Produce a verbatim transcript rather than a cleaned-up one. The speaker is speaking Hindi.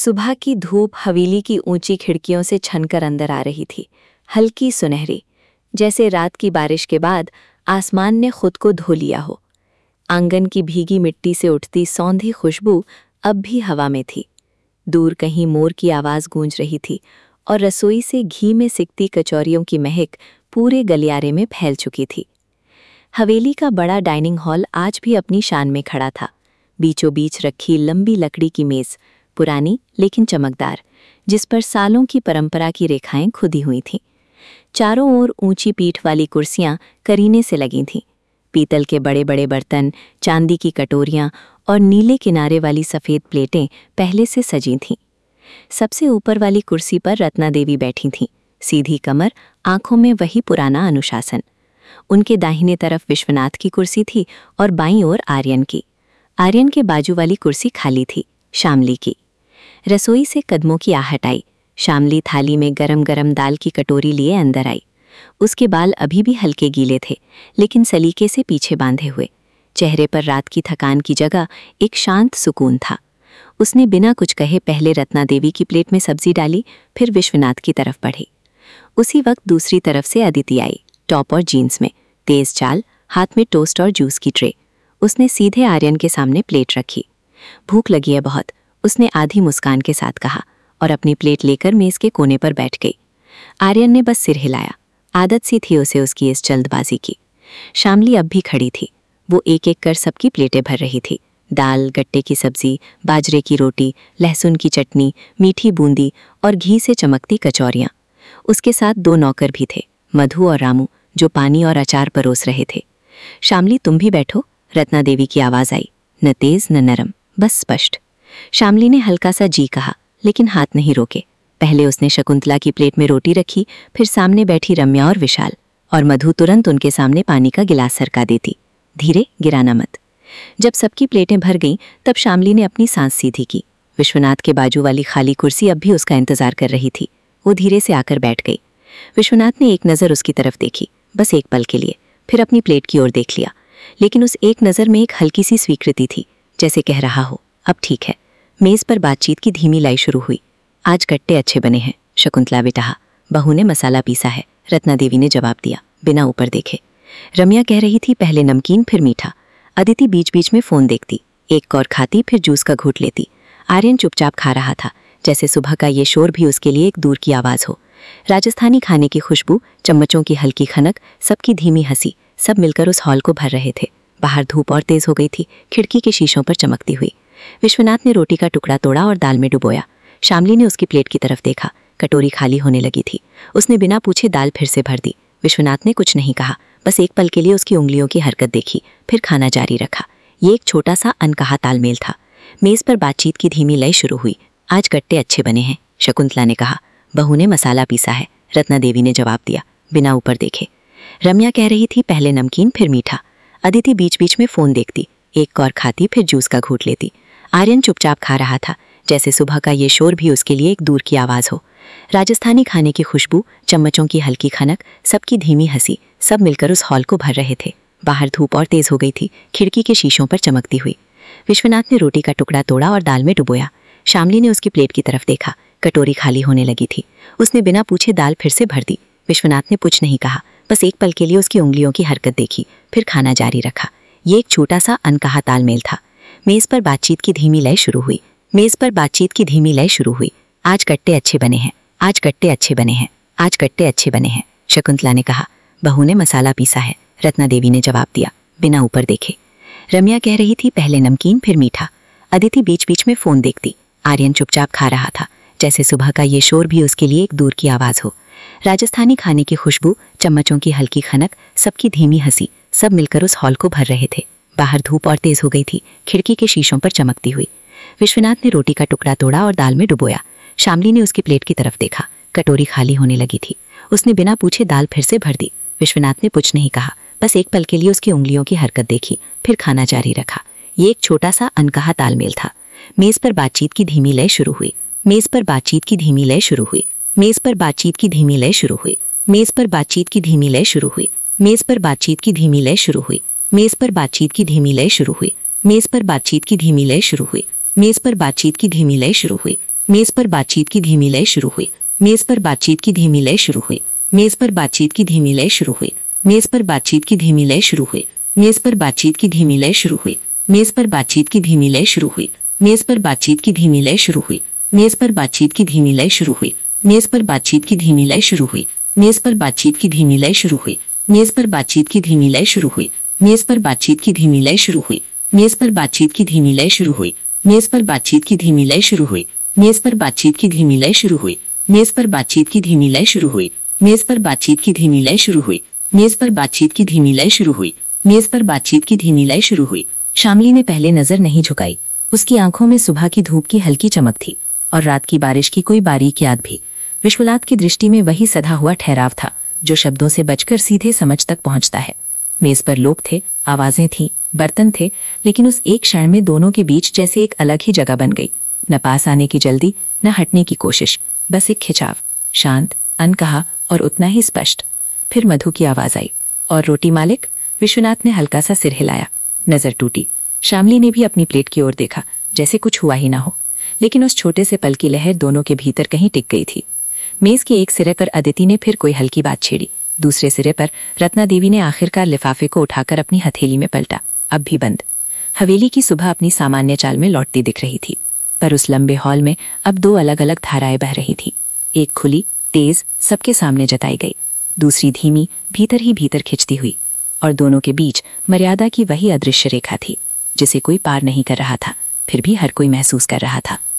सुबह की धूप हवेली की ऊंची खिड़कियों से छनकर अंदर आ रही थी, हल्की सुनहरी, जैसे रात की बारिश के बाद आसमान ने खुद को धो लिया हो। आंगन की भीगी मिट्टी से उठती सौंधी खुशबू अब भी हवा में थी। दूर कहीं मोर की आवाज़ गूंज रही थी और रसोई से घी में सिकती कचौरियों की महक पूरे गलियारे में फैल चुकी थी। हवेली का बड़ा डाइनिंग हॉल आज भी अपनी शान में खड़ा था। बीचों बीच रखी लंबी लकड़ी की मेज़, पुरानी लेकिन चमकदार, जिस पर सालों की परंपरा की रेखाएं खुदी हुई थीं। चारों ओर ऊंची पीठ वाली कुर्सियां करीने से लगी थीं। पीतल के बड़े बड़े बर्तन, चांदी की कटोरियां और नीले किनारे वाली सफ़ेद प्लेटें पहले से सजी थीं। सबसे ऊपर वाली कुर्सी पर रत्ना देवी बैठी थीं, सीधी कमर, आंखों में वही पुराना अनुशासन। उनके दाहिने तरफ विश्वनाथ की कुर्सी थी और बाईं ओर आर्यन की। आर्यन के बाजू वाली कुर्सी खाली थी, शामली की। रसोई से कदमों की आहट आई। शामली थाली में गरम गरम दाल की कटोरी लिए अंदर आई। उसके बाल अभी भी हल्के गीले थे, लेकिन सलीके से पीछे बांधे हुए। चेहरे पर रात की थकान की जगह एक शांत सुकून था। उसने बिना कुछ कहे पहले रत्ना देवी की प्लेट में सब्जी डाली, फिर विश्वनाथ की तरफ बढ़ी। उसी वक्त दूसरी तरफ से अदिति आई, टॉप और जीन्स में, तेज चाल, हाथ में टोस्ट और जूस की ट्रे। उसने सीधे आर्यन के सामने प्लेट रखी। भूख लगी है बहुत, उसने आधी मुस्कान के साथ कहा और अपनी प्लेट लेकर मेज के कोने पर बैठ गई। आर्यन ने बस सिर हिलाया। आदत सी थी उसे उसकी इस जल्दबाजी की। शामली अब भी खड़ी थी। वो एक एक कर सबकी प्लेटें भर रही थी। दाल, गट्टे की सब्जी, बाजरे की रोटी, लहसुन की चटनी, मीठी बूंदी और घी से चमकती कचौरियाँ। उसके साथ दो नौकर भी थे, मधु और रामू, जो पानी और अचार परोस रहे थे। शामली, तुम भी बैठो, रत्ना देवी की आवाज़ आई, न तेज न नरम, बस स्पष्ट। शामली ने हल्का सा जी कहा, लेकिन हाथ नहीं रोके। पहले उसने शकुंतला की प्लेट में रोटी रखी, फिर सामने बैठी रम्या और विशाल, और मधु तुरंत उनके सामने पानी का गिलास सरका देती। धीरे, गिराना मत। जब सबकी प्लेटें भर गईं, तब शामली ने अपनी सांस सीधी की। विश्वनाथ के बाजू वाली खाली कुर्सी अब भी उसका इंतजार कर रही थी। वो धीरे से आकर बैठ गई। विश्वनाथ ने एक नज़र उसकी तरफ देखी, बस एक पल के लिए, फिर अपनी प्लेट की ओर देख लिया। लेकिन उस एक नज़र में एक हल्की सी स्वीकृति थी, जैसे कह रहा हो, अब ठीक है। मेज़ पर बातचीत की धीमी लाई शुरू हुई। आज गट्टे अच्छे बने हैं, शकुंतला बेटा। बहू ने मसाला पीसा है, रत्ना देवी ने जवाब दिया, बिना ऊपर देखे। रम्या कह रही थी, पहले नमकीन फिर मीठा। अदिति बीच बीच में फ़ोन देखती, एक कौर खाती फिर जूस का घूंट लेती। आर्यन चुपचाप खा रहा था, जैसे सुबह का ये शोर भी उसके लिए एक दूर की आवाज़ हो। राजस्थानी खाने की खुशबू, चम्मचों की हल्की खनक, सबकी धीमी हंसी, सब मिलकर उस हॉल को भर रहे थे। बाहर धूप और तेज हो गई थी, खिड़की के शीशों पर चमकती हुई। विश्वनाथ ने रोटी का टुकड़ा तोड़ा और दाल में डुबोया। शामली ने उसकी प्लेट की तरफ देखा। कटोरी खाली होने लगी थी। उसने बिना पूछे दाल फिर से भर दी। विश्वनाथ ने कुछ नहीं कहा, बस एक पल के लिए उसकी उंगलियों की हरकत देखी, फिर खाना जारी रखा। ये एक छोटा सा अनकहा तालमेल था। मेज़ पर बातचीत की धीमी लय शुरू हुई। आज गट्टे अच्छे बने हैं, शकुंतला ने कहा। बहू ने मसाला पीसा है, रत्ना देवी ने जवाब दिया, बिना ऊपर देखे। रम्या कह रही थी, पहले नमकीन फिर मीठा। अदिति बीच बीच में फ़ोन देखती, एक कौर खाती फिर जूस का घूंट लेती। आर्यन चुपचाप खा रहा था, जैसे सुबह का ये शोर भी उसके लिए एक दूर की आवाज़ हो। राजस्थानी खाने की खुशबू, चम्मचों की हल्की खनक, सबकी धीमी हंसी, सब मिलकर उस हॉल को भर रहे थे। बाहर धूप और तेज हो गई थी, खिड़की के शीशों पर चमकती हुई। विश्वनाथ ने रोटी का टुकड़ा तोड़ा और दाल में डुबोया। शामली ने उसकी प्लेट की तरफ देखा। कटोरी खाली होने लगी थी। उसने बिना पूछे दाल फिर से भर दी। विश्वनाथ ने कुछ नहीं कहा, बस एक पल के लिए उसकी उंगलियों की हरकत देखी, फिर खाना जारी रखा। ये एक छोटा सा अनकहा तालमेल था। मेज़ पर बातचीत की धीमी लय शुरू हुई। मेज़ पर बातचीत की धीमी लय शुरू हुई। आज गट्टे अच्छे बने हैं, आज गट्टे अच्छे बने हैं, आज गट्टे अच्छे बने हैं, शकुंतला ने कहा। बहू ने मसाला पीसा है, रत्ना देवी ने जवाब दिया, बिना ऊपर देखे। रम्या कह रही थी, पहले नमकीन फिर मीठा। अदिति बीच बीच में फ़ोन देखती। आर्यन चुपचाप खा रहा था, जैसे सुबह का ये शोर भी उसके लिए एक दूर की आवाज़ हो। राजस्थानी खाने की खुशबू, चम्मचों की हल्की खनक, सबकी धीमी हंसी, सब मिलकर उस हॉल को भर रहे थे। बाहर धूप और तेज हो गई थी, खिड़की के शीशों पर चमकती हुई। विश्वनाथ ने रोटी का टुकड़ा तोड़ा और दाल में डुबोया। शामली ने उसकी प्लेट की तरफ देखा। कटोरी खाली होने लगी थी। उसने बिना पूछे दाल फिर से भर दी। विश्वनाथ ने कुछ नहीं कहा, बस एक पल के लिए उसकी उंगलियों की हरकत देखी, फिर खाना जारी रखा। ये एक छोटा सा अनकहा तालमेल था। मेज़ पर बातचीत की धीमी लय शुरू हुई। मेज़ पर बातचीत की धीमी लय शुरू हुई। मेज़ पर बातचीत की धीमी लय शुरू हुई। मेज़ पर बातचीत की धीमी लय शुरू हुई। मेज़ पर बातचीत की धीमी लय शुरू हुई। मेज़ पर बातचीत की धीमी लय शुरू हुई। मेज़ पर बातचीत की धीमी लय शुरू हुई। मेज़ पर बातचीत की धीमी लय शुरू हुई। मेज पर बातचीत की धीमी लय शुरू हुई। मेज पर बातचीत की धीमी लय शुरू हुई। मेज पर बातचीत की धीमी लय शुरू हुई। मेज पर बातचीत की धीमी लय शुरू हुई। मेज पर बातचीत की धीमी लय शुरू हुई। मेज पर बातचीत की धीमी लय शुरू हुई। मेज पर बातचीत की धीमी लय शुरू हुई। मेज पर बातचीत की धीमी लय शुरू हुई। मेज पर बातचीत की धीमी लय शुरू हुई। मेज पर बातचीत की धीमी लय शुरू हुई। मेज पर बातचीत की धीमी लय शुरू हुई। मेज पर बातचीत की धीमी लय शुरू हुई। मेज पर बातचीत की धीमी लय शुरू हुई। मेज पर बातचीत की धीमी लय शुरू हुई। मेज पर बातचीत की धीमी लय शुरू हुई। मेज पर बातचीत की धीमी लय शुरू हुई। मेज पर बातचीत की धीमी लय शुरू हुई। मेज पर बातचीत की धीमी लय शुरू हुई। मेज पर बातचीत की धीमी लय शुरू हुई। शामली ने पहले नजर नहीं झुकाई। उसकी आंखों में सुबह की धूप की हल्की चमक थी और रात की बारिश की कोई बारीक याद भी। विश्वनाथ की दृष्टि में वही सधा हुआ ठहराव था जो शब्दों से बचकर सीधे समझ तक पहुंचता है। मेज पर लोग थे, आवाजें थीं, बर्तन थे, लेकिन उस एक क्षण में दोनों के बीच जैसे एक अलग ही जगह बन गई। न पास आने की जल्दी, न हटने की कोशिश, बस एक खिंचाव, शांत, अनकहा और उतना ही स्पष्ट। फिर मधु की आवाज आई, और रोटी मालिक? विश्वनाथ ने हल्का सा सिर हिलाया। नजर टूटी। शामली ने भी अपनी प्लेट की ओर देखा, जैसे कुछ हुआ ही ना हो, लेकिन उस छोटे से पल की लहर दोनों के भीतर कहीं टिक गई थी। मेज के एक सिरे पर अदिति ने फिर कोई हल्की बात छेड़ी। दूसरे सिरे पर रत्ना देवी ने आखिरकार लिफाफे को उठाकर अपनी हथेली में पलटा, अब भी बंद। हवेली की सुबह अपनी सामान्य चाल में लौटती दिख रही थी, पर उस लंबे हॉल में अब दो अलग अलग धाराएं बह रही थी। एक खुली, तेज, सबके सामने जताई गई, दूसरी धीमी, भीतर ही भीतर खिंचती हुई, और दोनों के बीच मर्यादा की वही अदृश्य रेखा थी जिसे कोई पार नहीं कर रहा था, फिर भी हर कोई महसूस कर रहा था।